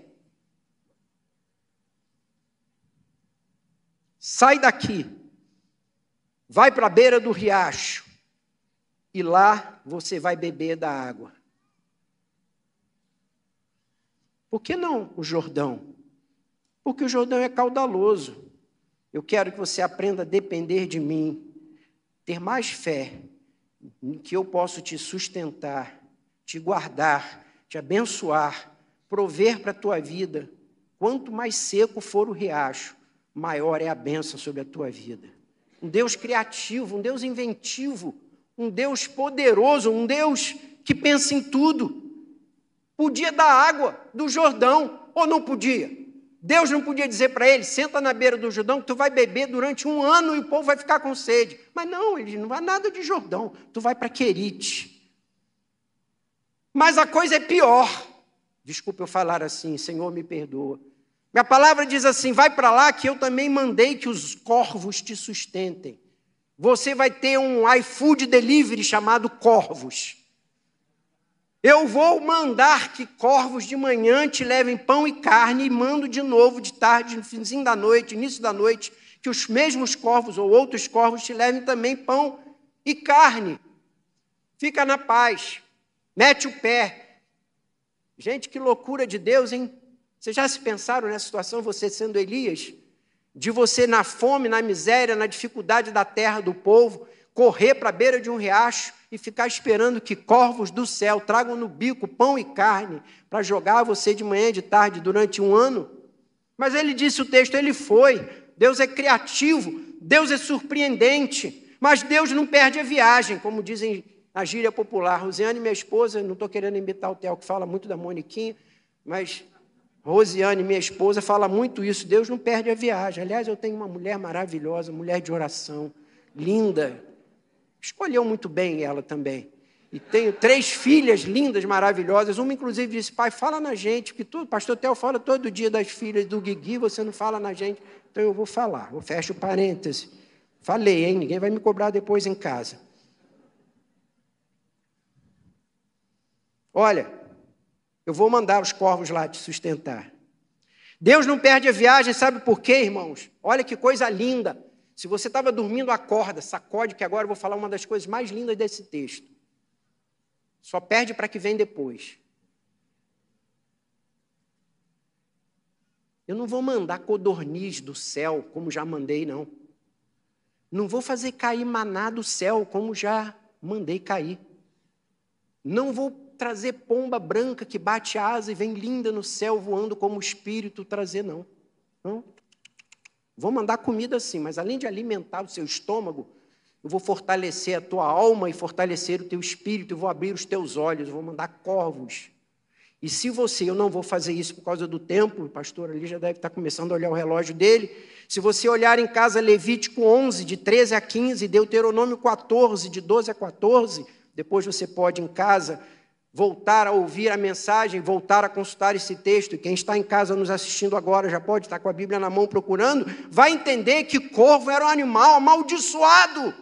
Sai daqui. Vai para a beira do riacho. E lá você vai beber da água. Por que não o Jordão? Porque o Jordão é caudaloso. Eu quero que você aprenda a depender de mim, ter mais fé, em que eu posso te sustentar, te guardar, te abençoar, prover para a tua vida. Quanto mais seco for o riacho, maior é a bênção sobre a tua vida. Um Deus criativo, um Deus inventivo, um Deus poderoso, um Deus que pensa em tudo. Podia dar água do Jordão, ou não podia? Deus não podia dizer para ele, senta na beira do Jordão que tu vai beber durante um ano e o povo vai ficar com sede. Mas não, ele não vai nada de Jordão, tu vai para Querite. Mas a coisa é pior. Desculpa eu falar assim, Senhor, me perdoa. Minha palavra diz assim, vai para lá que eu também mandei que os corvos te sustentem. Você vai ter um iFood delivery chamado Corvos. Eu vou mandar que corvos de manhã te levem pão e carne, e mando de novo de tarde, no finzinho da noite, início da noite, que os mesmos corvos ou outros corvos te levem também pão e carne. Fica na paz, mete o pé. Gente, que loucura de Deus, hein? Vocês já se pensaram nessa situação, você sendo Elias? De você na fome, na miséria, na dificuldade da terra do povo, correr para a beira de um riacho e ficar esperando que corvos do céu tragam no bico pão e carne para jogar você de manhã e de tarde durante um ano? Mas ele disse o texto, ele foi. Deus é criativo, Deus é surpreendente, mas Deus não perde a viagem, como dizem na gíria popular. Rosiane, minha esposa, não estou querendo imitar o Theo, que fala muito da Moniquinha, mas Rosiane, minha esposa, fala muito isso, Deus não perde a viagem. Aliás, eu tenho uma mulher maravilhosa, mulher de oração, linda, escolheu muito bem ela também. E tenho três filhas lindas, maravilhosas. Uma, inclusive, disse, pai, fala na gente, que tu, pastor Theo fala todo dia das filhas do Guigui, você não fala na gente. Então eu vou falar, eu fecho parêntese. Falei, hein? Ninguém vai me cobrar depois em casa. Olha, eu vou mandar os corvos lá te sustentar. Deus não perde a viagem, sabe por quê, irmãos? Olha que coisa linda. Se você estava dormindo, acorda, sacode, que agora eu vou falar uma das coisas mais lindas desse texto. Só perde para que vem depois. Eu não vou mandar codorniz do céu, como já mandei, não. Não vou fazer cair maná do céu, como já mandei cair. Não vou trazer pomba branca que bate asa e vem linda no céu voando como o espírito trazer, não. Não. Vou mandar comida sim, mas além de alimentar o seu estômago, eu vou fortalecer a tua alma e fortalecer o teu espírito, eu vou abrir os teus olhos, eu vou mandar corvos. E se você, eu não vou fazer isso por causa do tempo, o pastor ali já deve estar começando a olhar o relógio dele. Se você olhar em casa Levítico onze, de treze a quinze, Deuteronômio quatorze, de doze a quatorze, depois você pode em casa voltar a ouvir a mensagem, voltar a consultar esse texto. E quem está em casa nos assistindo agora já pode estar com a Bíblia na mão procurando, vai entender que corvo era um animal amaldiçoado.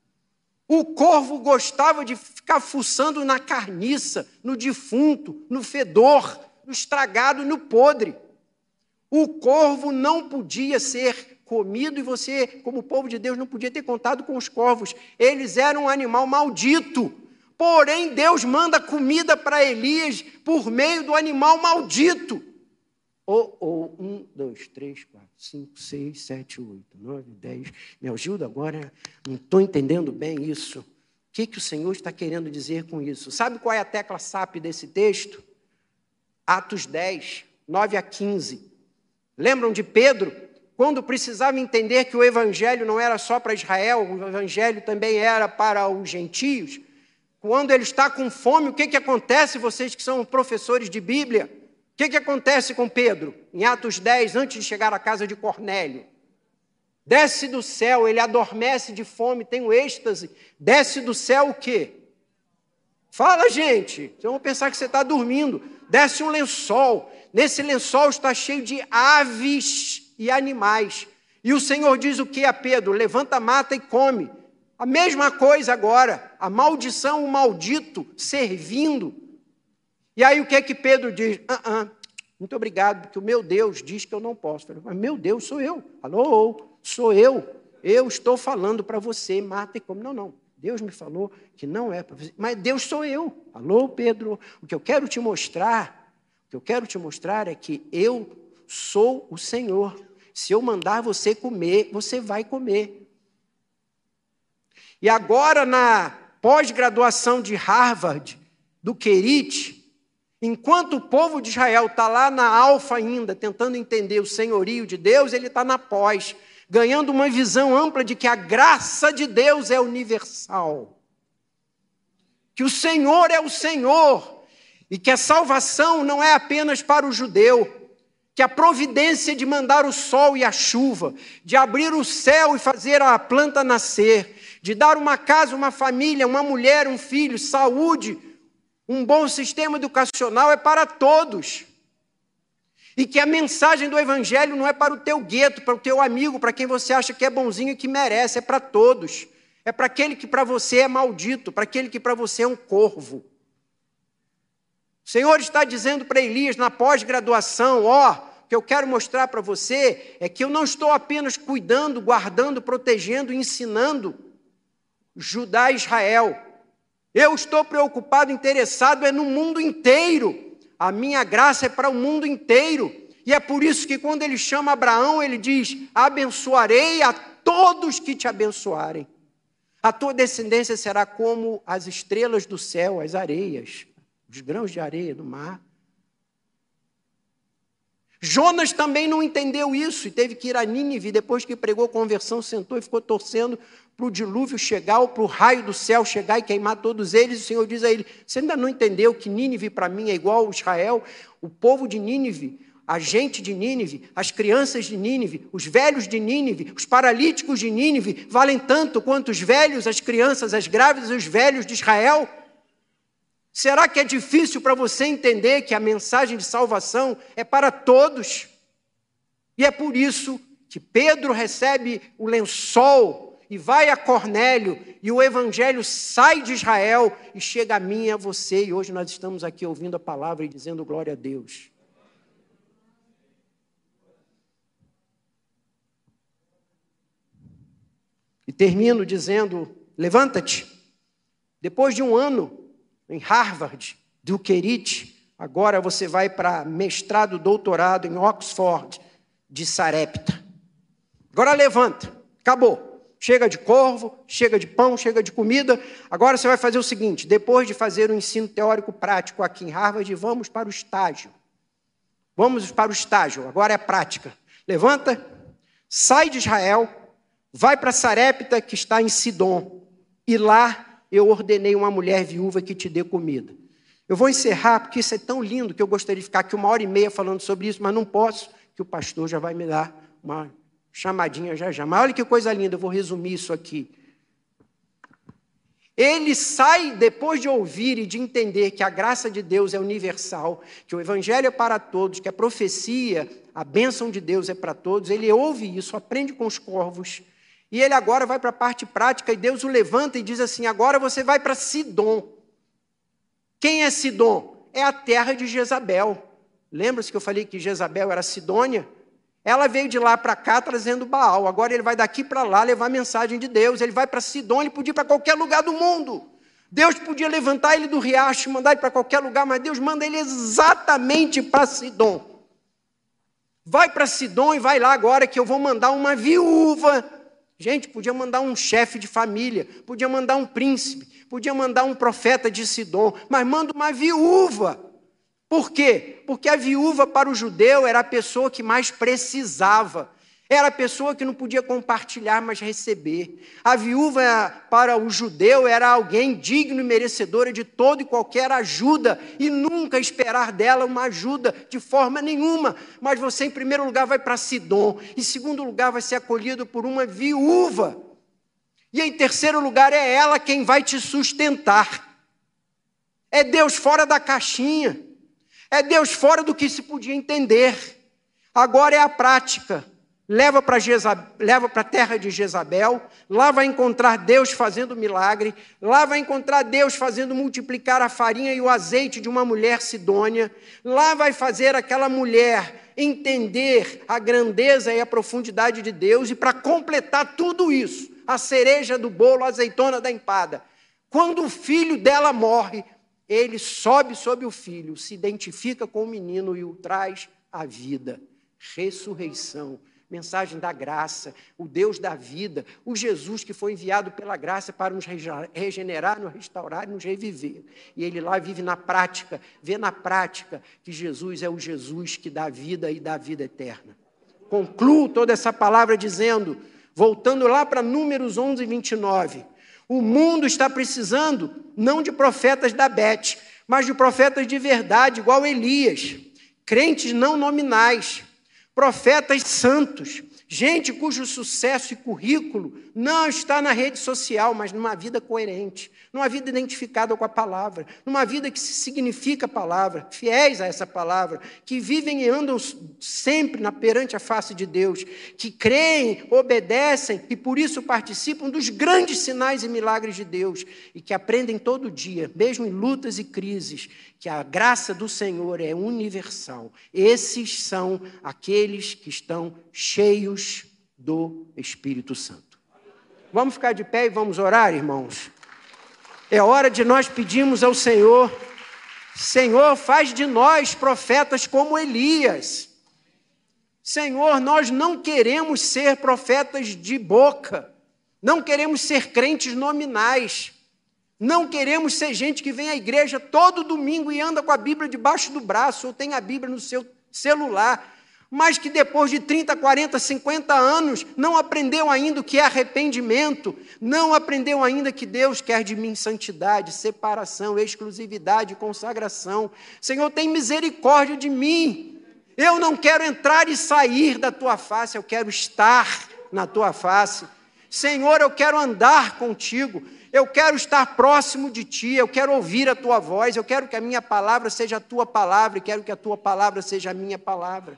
O corvo gostava de ficar fuçando na carniça, no defunto, no fedor, no estragado, no podre. O corvo não podia ser comido e você, como povo de Deus, não podia ter contado com os corvos. Eles eram um animal maldito. Porém, Deus manda comida para Elias por meio do animal maldito. Ou, ou, um, dois, três, quatro, cinco, seis, sete, oito, nove, dez. Me ajuda agora, não estou entendendo bem isso. O que, que o Senhor está querendo dizer com isso? Sabe qual é a tecla S A P desse texto? Atos dez, nove a quinze. Lembram de Pedro? Quando precisava entender que o evangelho não era só para Israel, o evangelho também era para os gentios. Quando ele está com fome, o que, que acontece, vocês que são professores de Bíblia? O que, que acontece com Pedro? Em Atos dez, antes de chegar à casa de Cornélio. Desce do céu, ele adormece de fome, tem um êxtase. Desce do céu o quê? Fala, gente. Vocês vão pensar que você está dormindo. Desce um lençol. Nesse lençol está cheio de aves e animais. E o Senhor diz o que a Pedro? Levanta, mata e come. A mesma coisa agora. A maldição, o maldito, servindo. E aí o que é que Pedro diz? Ah, ah, muito obrigado, porque o meu Deus diz que eu não posso. Eu falei, mas meu Deus, sou eu. Alô, sou eu. Eu estou falando para você, mata e come. Não, não. Deus me falou que não é para você. Mas Deus sou eu. Alô, Pedro. O que eu quero te mostrar, o que eu quero te mostrar é que eu sou o Senhor. Se eu mandar você comer, você vai comer. E agora, na pós-graduação de Harvard, do Querite, enquanto o povo de Israel está lá na alfa ainda, tentando entender o senhorio de Deus, ele está na pós, ganhando uma visão ampla de que a graça de Deus é universal. Que o Senhor é o Senhor, e que a salvação não é apenas para o judeu, que a providência de mandar o sol e a chuva, de abrir o céu e fazer a planta nascer, de dar uma casa, uma família, uma mulher, um filho, saúde, um bom sistema educacional é para todos. E que a mensagem do evangelho não é para o teu gueto, para o teu amigo, para quem você acha que é bonzinho e que merece, é para todos. É para aquele que para você é maldito, para aquele que para você é um corvo. O Senhor está dizendo para Elias na pós-graduação, ó, o que eu quero mostrar para você é que eu não estou apenas cuidando, guardando, protegendo, ensinando Judá e Israel. Eu estou preocupado, interessado é no mundo inteiro. A minha graça é para o mundo inteiro. E é por isso que quando ele chama Abraão, ele diz, abençoarei a todos que te abençoarem. A tua descendência será como as estrelas do céu, as areias, os grãos de areia do mar. Jonas também não entendeu isso e teve que ir a Nínive, depois que pregou conversão, sentou e ficou torcendo para o dilúvio chegar, ou para o raio do céu chegar e queimar todos eles. O Senhor diz a ele, você ainda não entendeu que Nínive para mim é igual a Israel? O povo de Nínive, a gente de Nínive, as crianças de Nínive, os velhos de Nínive, os paralíticos de Nínive, valem tanto quanto os velhos, as crianças, as grávidas e os velhos de Israel? Será que é difícil para você entender que a mensagem de salvação é para todos? E é por isso que Pedro recebe o lençol e vai a Cornélio, e o evangelho sai de Israel e chega a mim e a você, e hoje nós estamos aqui ouvindo a palavra e dizendo glória a Deus. E termino dizendo, levanta-te, depois de um ano em Harvard, do Querite, agora você vai para mestrado, doutorado em Oxford, de Sarepta. Agora levanta, acabou. Chega de corvo, chega de pão, chega de comida. Agora você vai fazer o seguinte, depois de fazer o ensino teórico prático aqui em Harvard, vamos para o estágio. Vamos para o estágio, agora é prática. Levanta, sai de Israel, vai para Sarepta, que está em Sidom, e lá eu ordenei uma mulher viúva que te dê comida. Eu vou encerrar, porque isso é tão lindo que eu gostaria de ficar aqui uma hora e meia falando sobre isso, mas não posso, que o pastor já vai me dar uma chamadinha já já. Mas olha que coisa linda, eu vou resumir isso aqui. Ele sai, depois de ouvir e de entender que a graça de Deus é universal, que o evangelho é para todos, que a profecia, a bênção de Deus é para todos, ele ouve isso, aprende com os corvos, e ele agora vai para a parte prática, e Deus o levanta e diz assim, agora você vai para Sidom. Quem é Sidom? É a terra de Jezabel. Lembra-se que eu falei que Jezabel era Sidônia? Ela veio de lá para cá trazendo Baal. Agora ele vai daqui para lá levar a mensagem de Deus. Ele vai para Sidom, ele podia ir para qualquer lugar do mundo. Deus podia levantar ele do riacho e mandar ele para qualquer lugar, mas Deus manda ele exatamente para Sidom. Vai para Sidom e vai lá agora que eu vou mandar uma viúva. Gente, podia mandar um chefe de família, podia mandar um príncipe, podia mandar um profeta de Sidom, mas manda uma viúva. Por quê? Porque a viúva para o judeu era a pessoa que mais precisava. Era a pessoa que não podia compartilhar, mas receber. A viúva para o judeu era alguém digno e merecedora de toda e qualquer ajuda, e nunca esperar dela uma ajuda de forma nenhuma. Mas você, em primeiro lugar, vai para Sidom, em segundo lugar, vai ser acolhido por uma viúva. E em terceiro lugar, é ela quem vai te sustentar. É Deus fora da caixinha. É Deus fora do que se podia entender. Agora é a prática. Leva para leva para a terra de Jezabel, lá vai encontrar Deus fazendo milagre, lá vai encontrar Deus fazendo multiplicar a farinha e o azeite de uma mulher sidônia, lá vai fazer aquela mulher entender a grandeza e a profundidade de Deus, e para completar tudo isso, a cereja do bolo, a azeitona da empada, quando o filho dela morre, ele sobe sobre o filho, se identifica com o menino e o traz à vida. Ressurreição, mensagem da graça, o Deus da vida, o Jesus que foi enviado pela graça para nos regenerar, nos restaurar e nos reviver. E ele lá vive na prática, vê na prática que Jesus é o Jesus que dá vida e dá vida eterna. Concluo toda essa palavra dizendo, voltando lá para Números onze, vinte e nove, o mundo está precisando não de profetas da Bete, mas de profetas de verdade, igual Elias, crentes não nominais, profetas santos, gente cujo sucesso e currículo não está na rede social, mas numa vida coerente, numa vida identificada com a palavra, numa vida que se significa a palavra, fiéis a essa palavra, que vivem e andam sempre na, perante a face de Deus, que creem, obedecem e por isso participam dos grandes sinais e milagres de Deus e que aprendem todo dia, mesmo em lutas e crises, que a graça do Senhor é universal. Esses são aqueles que estão cheios do Espírito Santo. Vamos ficar de pé e vamos orar, irmãos? É hora de nós pedirmos ao Senhor, Senhor, faz de nós profetas como Elias. Senhor, nós não queremos ser profetas de boca, não queremos ser crentes nominais, não queremos ser gente que vem à igreja todo domingo e anda com a Bíblia debaixo do braço, ou tem a Bíblia no seu celular, mas que depois de trinta, quarenta, cinquenta anos não aprendeu ainda o que é arrependimento, não aprendeu ainda que Deus quer de mim santidade, separação, exclusividade, consagração. Senhor, tem misericórdia de mim. Eu não quero entrar e sair da tua face, eu quero estar na tua face. Senhor, eu quero andar contigo, eu quero estar próximo de ti, eu quero ouvir a tua voz, eu quero que a minha palavra seja a tua palavra e quero que a tua palavra seja a minha palavra.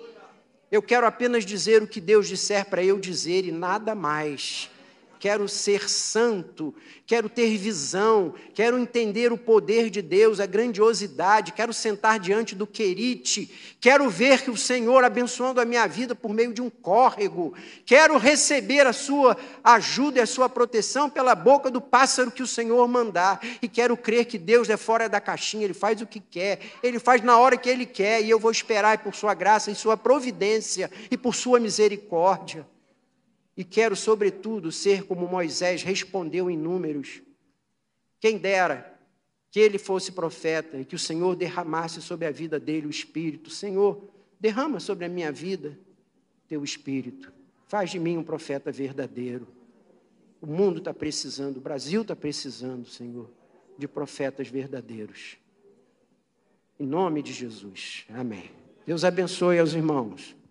Eu quero apenas dizer o que Deus disser para eu dizer e nada mais. Quero ser santo, quero ter visão, quero entender o poder de Deus, a grandiosidade, quero sentar diante do querite, quero ver que o Senhor abençoando a minha vida por meio de um córrego, quero receber a sua ajuda e a sua proteção pela boca do pássaro que o Senhor mandar, e quero crer que Deus é fora da caixinha, Ele faz o que quer, Ele faz na hora que Ele quer, e eu vou esperar por sua graça e sua providência e por sua misericórdia. E quero, sobretudo, ser como Moisés respondeu em Números. Quem dera que ele fosse profeta e que o Senhor derramasse sobre a vida dele o Espírito. Senhor, derrama sobre a minha vida teu Espírito. Faz de mim um profeta verdadeiro. O mundo está precisando, o Brasil está precisando, Senhor, de profetas verdadeiros. Em nome de Jesus. Amém. Deus abençoe aos irmãos.